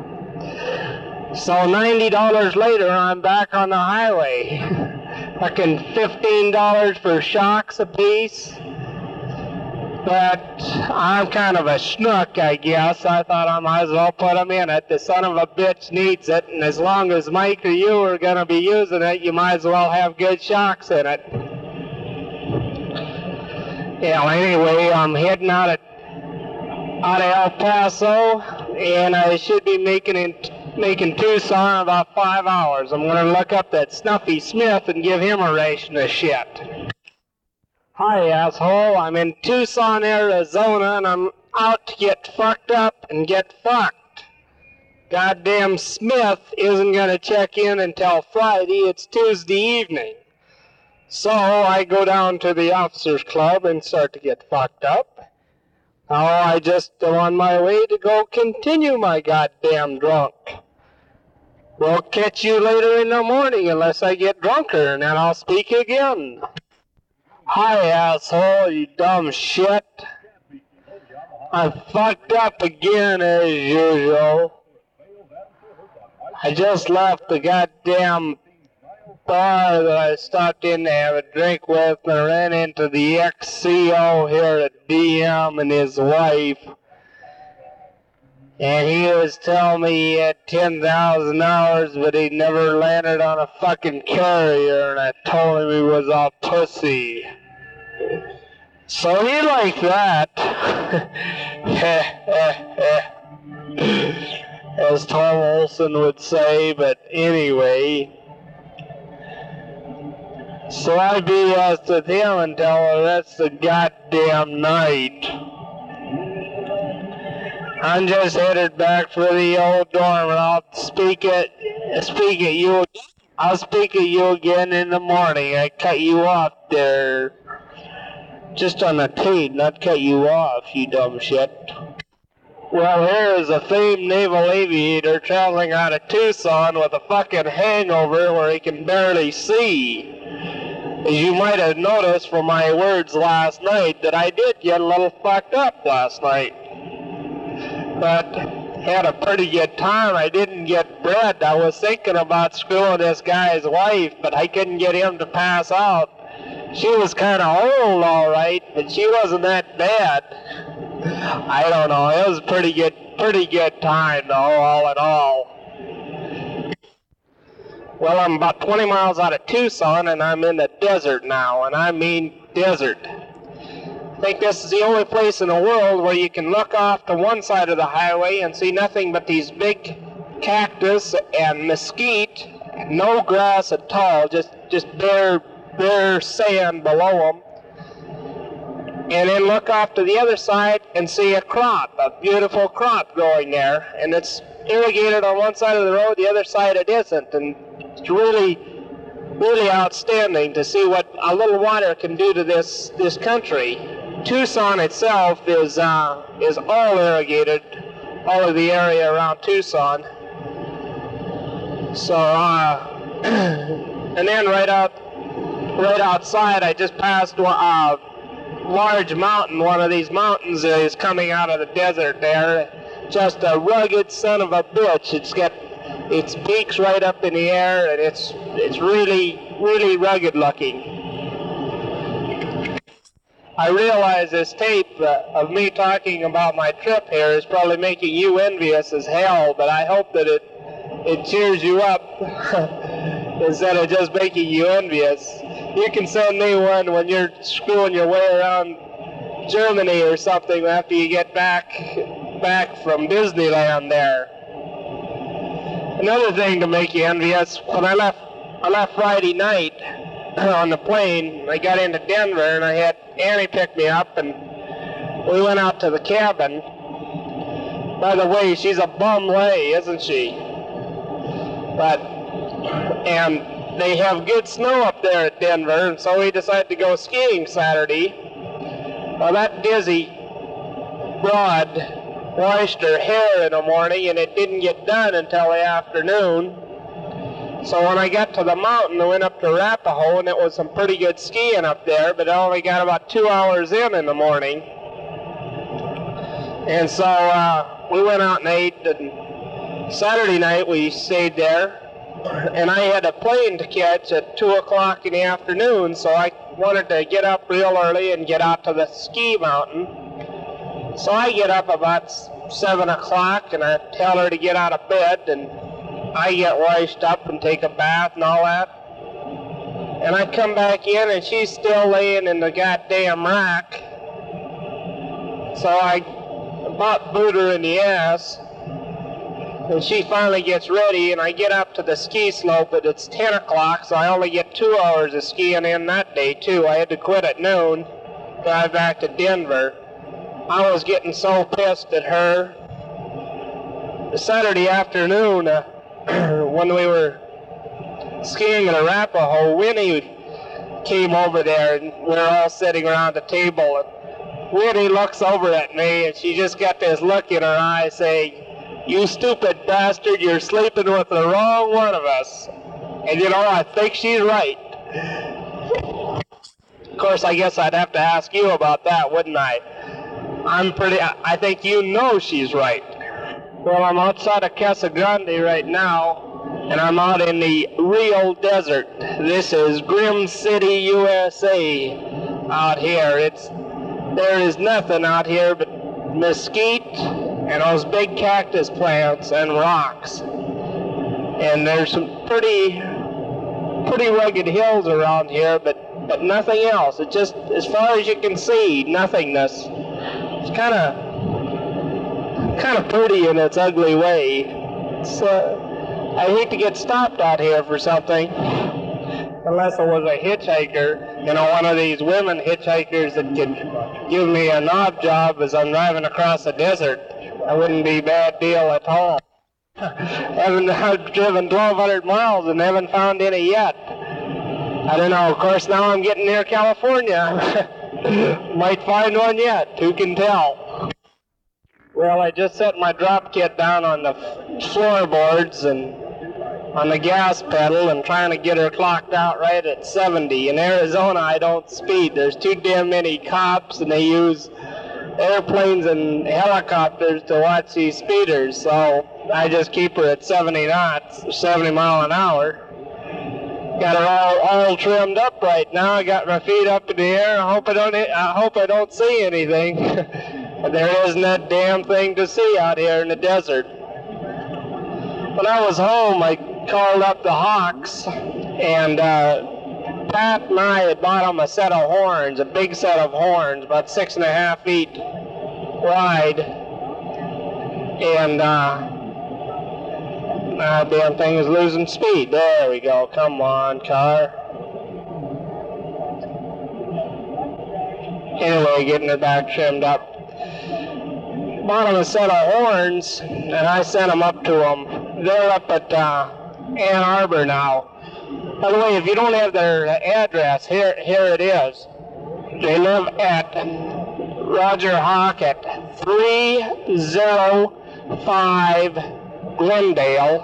Speaker 1: so $90 later, I'm back on the highway. Fucking $15 for shocks a piece. But I'm kind of a schnook, I guess. I thought I might as well put them in it. The son of a bitch needs it, and as long as Mike or you are going to be using it, you might as well have good shocks in it. Yeah, well, anyway, I'm heading out of El Paso, and I should be making Tucson in about 5 hours. I'm going to look up that Snuffy Smith and give him a ration of shit. Hi, asshole. I'm in Tucson, Arizona, and I'm out to get fucked up and get fucked. Goddamn Smith isn't going to check in until Friday. It's Tuesday evening. So I go down to the officers' club and start to get fucked up. Now I just am on my way to go continue my goddamn drunk. We'll catch you later in the morning unless I get drunker, and then I'll speak again. Hi, asshole, you dumb shit. I'm fucked up again as usual. I just left the goddamn bar that I stopped in to have a drink with, and I ran into the ex-CO here at DM and his wife. And he was telling me he had $10,000, but he never landed on a fucking carrier, and I told him he was a pussy. So he liked that. As Tom Olson would say, but anyway. So I BS'd with him until the rest of the goddamn night. I'm just headed back for the old dorm, and I'll speak at you. I'll speak at you again in the morning. I cut you off there, just on the tape, not cut you off, you dumb shit. Well, here is a famed naval aviator traveling out of Tucson with a fucking hangover where he can barely see. As you might have noticed from my words last night, that I did get a little fucked up last night. But had a pretty good time. I didn't get bread. I was thinking about screwing this guy's wife, but I couldn't get him to pass out. She was kind of old, all right, but she wasn't that bad. I don't know. It was a pretty good time, though, all in all. Well, I'm about 20 miles out of Tucson, and I'm in the desert now, and I mean desert. I think this is the only place in the world where you can look off to one side of the highway and see nothing but these big cactus and mesquite, no grass at all, just bare sand below them. And then look off to the other side and see a beautiful crop growing there, and it's irrigated on one side of the road, the other side it isn't, and it's really, really outstanding to see what a little water can do to this country. Tucson itself is all irrigated, all of the area around Tucson. So, and then right outside, I just passed a large mountain. One of these mountains is coming out of the desert there. Just a rugged son of a bitch. It's got its peaks right up in the air, and it's really, really rugged looking. I realize this tape of me talking about my trip here is probably making you envious as hell, but I hope that it cheers you up instead of just making you envious. You can send me one when you're screwing your way around Germany or something after you get back from Disneyland there. Another thing to make you envious, when I left Friday night on the plane, I got into Denver and I had Annie pick me up and we went out to the cabin. By the way, she's a bum lay, isn't she? And they have good snow up there at Denver, and so we decided to go skiing Saturday. Well, that dizzy broad washed her hair in the morning, and it didn't get done until the afternoon. So when I got to the mountain, I went up to Arapahoe, and it was some pretty good skiing up there, but I only got about 2 hours in the morning. And so we went out and ate, and Saturday night we stayed there. And I had a plane to catch at 2 o'clock in the afternoon, so I wanted to get up real early and get out to the ski mountain. So I get up about 7 o'clock, and I tell her to get out of bed, and I get washed up and take a bath and all that. And I come back in, and she's still laying in the goddamn rack. So I about boot her in the ass. And she finally gets ready, and I get up to the ski slope, but it's 10 o'clock, so I only get 2 hours of skiing in that day, too. I had to quit at noon, drive back to Denver. I was getting so pissed at her. Saturday afternoon, when we were skiing in Arapahoe, Winnie came over there, and we were all sitting around the table, and Winnie looks over at me, and she just got this look in her eye saying, "You stupid bastard, you're sleeping with the wrong one of us." And you know, I think she's right. Of course, I guess I'd have to ask you about that, wouldn't I? I think you know she's right. Well, I'm outside of Casa Grande right now, and I'm out in the real desert. This is Grim City, USA out here. There is nothing out here but mesquite and those big cactus plants and rocks. And there's some pretty rugged hills around here, but nothing else. It's just, as far as you can see, nothingness. It's kind of pretty in its ugly way. I hate to get stopped out here for something, unless it was a hitchhiker, one of these women hitchhikers that could give me a knob job as I'm driving across the desert. That wouldn't be a bad deal at all. I've driven 1,200 miles and haven't found any yet. I don't know. Of course, now I'm getting near California. Might find one yet. Who can tell? Well, I just set my drop kit down on the floorboards and on the gas pedal and trying to get her clocked out right at 70. In Arizona, I don't speed. There's too damn many cops, and they use airplanes and helicopters to watch these speeders, so I just keep her at 70 knots, 70 mile an hour. Got her all trimmed up right now. I got my feet up in the air. I hope I don't see anything. There isn't a damn thing to see out here in the desert. When I was home, I called up the Hawks, and Pat and I had bought them a set of horns, a big set of horns, about 6.5 feet wide, and damn thing is losing speed. There we go. Come on, car. Anyway, getting her back trimmed up. Bought them a set of horns, and I sent them up to them. They're up at Ann Arbor now. By the way, if you don't have their address, here it is. They live at Roger Hawk at 305 Glendale,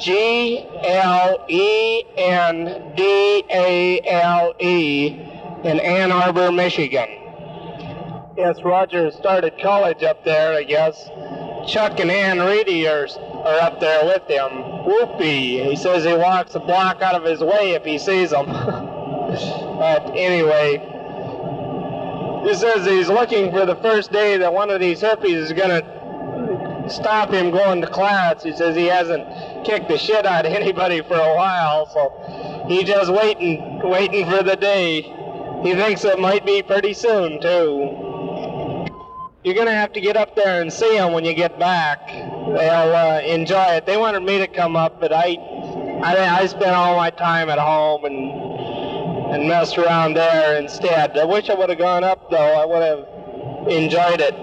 Speaker 1: Glendale in Ann Arbor, Michigan. Yes, Roger started college up there, I guess. Chuck and Ann Reedy are up there with him. Whoopee! He says he walks a block out of his way if he sees them. But anyway, he says he's looking for the first day that one of these hippies is going to stop him going to class. He says he hasn't kicked the shit out of anybody for a while, so he's just waiting for the day. He thinks it might be pretty soon, too. You're going to have to get up there and see them when you get back. They'll enjoy it. They wanted me to come up, but I spent all my time at home and messed around there instead. I wish I would have gone up, though. I would have enjoyed it.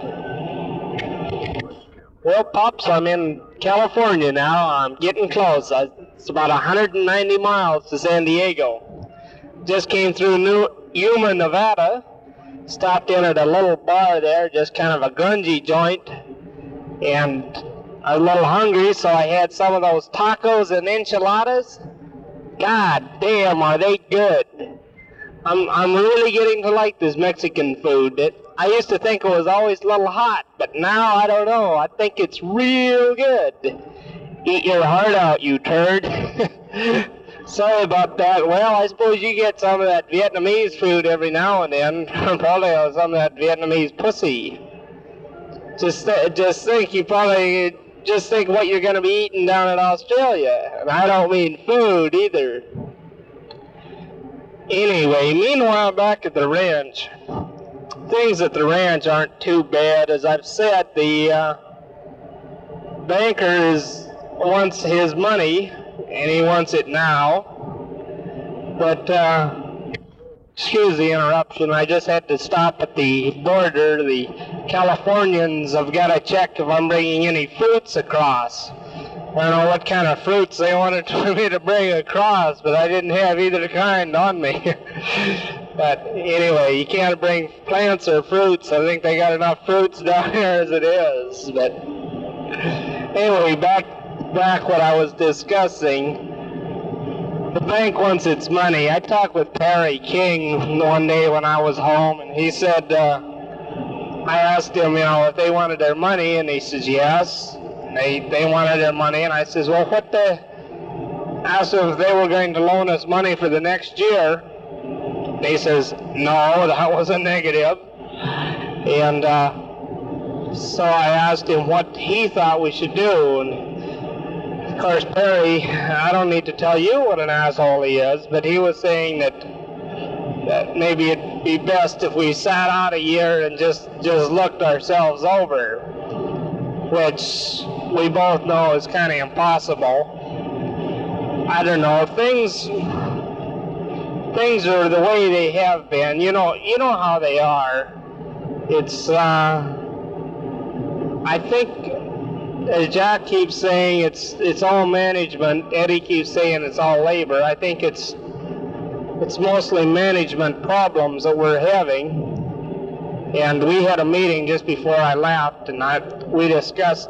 Speaker 1: Well, Pops, I'm in California now. I'm getting close. It's about 190 miles to San Diego. Just came through Yuma, Nevada. Stopped in at a little bar there, just kind of a grungy joint. And I was a little hungry, so I had some of those tacos and enchiladas. God damn, are they good. I'm really getting to like this Mexican food. I used to think it was always a little hot, but now I don't know. I think it's real good. Eat your heart out, you turd. Sorry about that. Well, I suppose you get some of that Vietnamese food every now and then. Probably some of that Vietnamese pussy. Just think what you're going to be eating down in Australia. And I don't mean food either. Anyway, meanwhile, back at the ranch. Things at the ranch aren't too bad. As I've said, the banker wants his money, and he wants it now. But, excuse the interruption, I just had to stop at the border. The Californians have got to check if I'm bringing any fruits across. I don't know what kind of fruits they wanted me to bring across, but I didn't have either kind on me. But anyway, you can't bring plants or fruits. I think they got enough fruits down here as it is. But anyway, back what I was discussing. The bank wants its money. I talked with Perry King one day when I was home, and he said, I asked him, if they wanted their money, and he says, yes. They wanted their money, and I says, well, asked them if they were going to loan us money for the next year. They says, no, that was a negative. And so I asked him what he thought we should do. And of course, Perry, I don't need to tell you what an asshole he is, but he was saying that maybe it'd be best if we sat out a year and just looked ourselves over, which we both know is kind of impossible. I don't know, things are the way they have been. You know how they are. It's I think, as Jack keeps saying, it's all management. Eddie keeps saying it's all labor. I think it's mostly management problems that we're having. And we had a meeting just before I left, and we discussed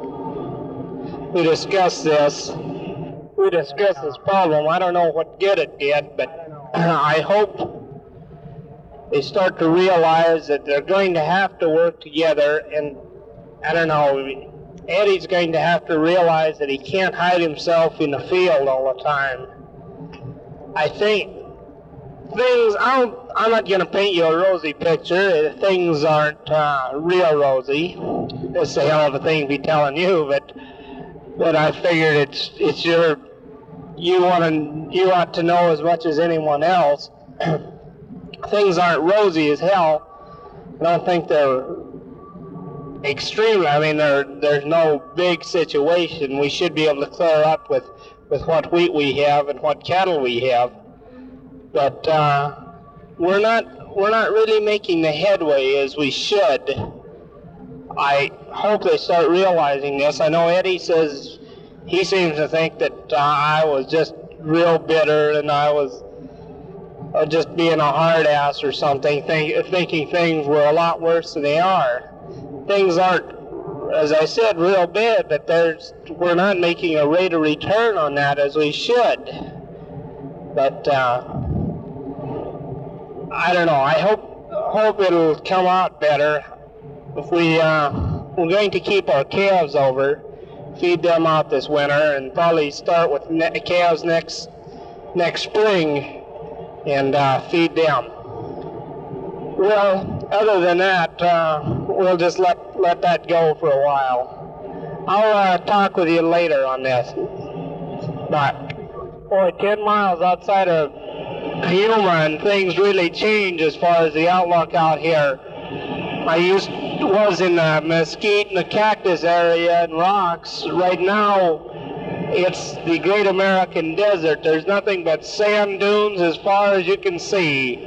Speaker 1: this. We discussed this problem. I don't know what good it did, but I hope they start to realize that they're going to have to work together. And I don't know, Eddie's going to have to realize that he can't hide himself in the field all the time. I think I'm not going to paint you a rosy picture. Things aren't real rosy. It's a hell of a thing to be telling you, but I figured it's you ought to know as much as anyone else. Things aren't rosy as hell. I don't think they're extreme. I mean, there's no big situation. We should be able to clear up with what wheat we have and what cattle we have. But we're not really making the headway as we should. I hope they start realizing this. I know Eddie says he seems to think that I was just real bitter and I was just being a hard ass or something, thinking things were a lot worse than they are. Things aren't, as I said, real bad, but we're not making a rate of return on that as we should. But I don't know. I hope it'll come out better. If we're going to keep our calves over, feed them out this winter, and probably start with calves next spring and feed them. Well, other than that, we'll just let that go for a while. I'll talk with you later on this. But, boy, 10 miles outside of Yuma and things really change as far as the outlook out here. I was in the mesquite and the cactus area and rocks. Right now, it's the Great American Desert. There's nothing but sand dunes as far as you can see.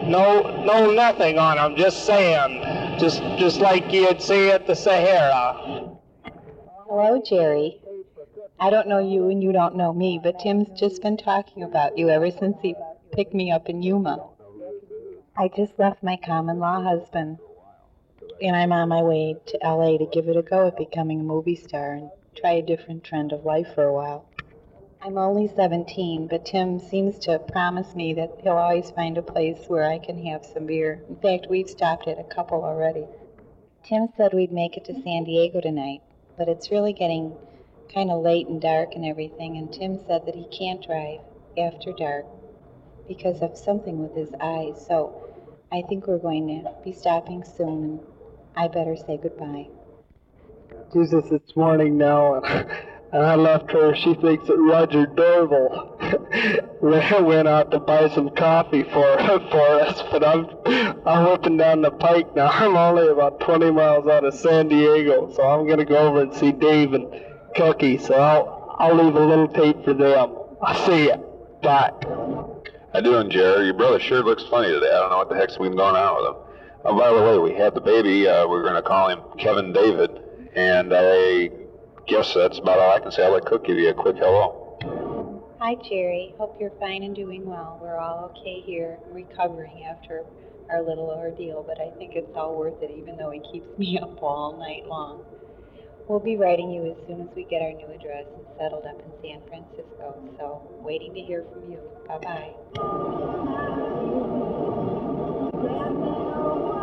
Speaker 1: No nothing on them, just sand. Just like you'd see at the Sahara.
Speaker 3: Hello, Jerry. I don't know you and you don't know me, but Tim's just been talking about you ever since he picked me up in Yuma. I just left my common-law husband, and I'm on my way to L.A. to give it a go at becoming a movie star and try a different trend of life for a while. I'm only 17, but Tim seems to promise me that he'll always find a place where I can have some beer. In fact, we've stopped at a couple already. Tim said we'd make it to San Diego tonight, but it's really getting kind of late and dark and everything, and Tim said that he can't drive after dark because of something with his eyes, so I think we're going to be stopping soon, and I better say goodbye.
Speaker 1: Jesus, it's morning now, and I left her. She thinks that Roger Dorval went out to buy some coffee for us, but I'm whipping down the pike now. I'm only about 20 miles out of San Diego, so I'm going to go over and see Dave and Cookie, so I'll leave a little tape for them. I'll see ya. Bye.
Speaker 4: How you doing, Jerry? Your brother sure looks funny today. I don't know what the heck's been going on with him. Oh, by the way, we had the baby. We're going to call him Kevin David, and I guess that's about all I can say. I'll let Cook give you a quick hello.
Speaker 3: Hi, Jerry. Hope you're fine and doing well. We're all okay here, recovering after our little ordeal, but I think it's all worth it, even though he keeps me up all night long. We'll be writing you as soon as we get our new address and settled up in San Francisco, so waiting to hear from you. Bye-bye.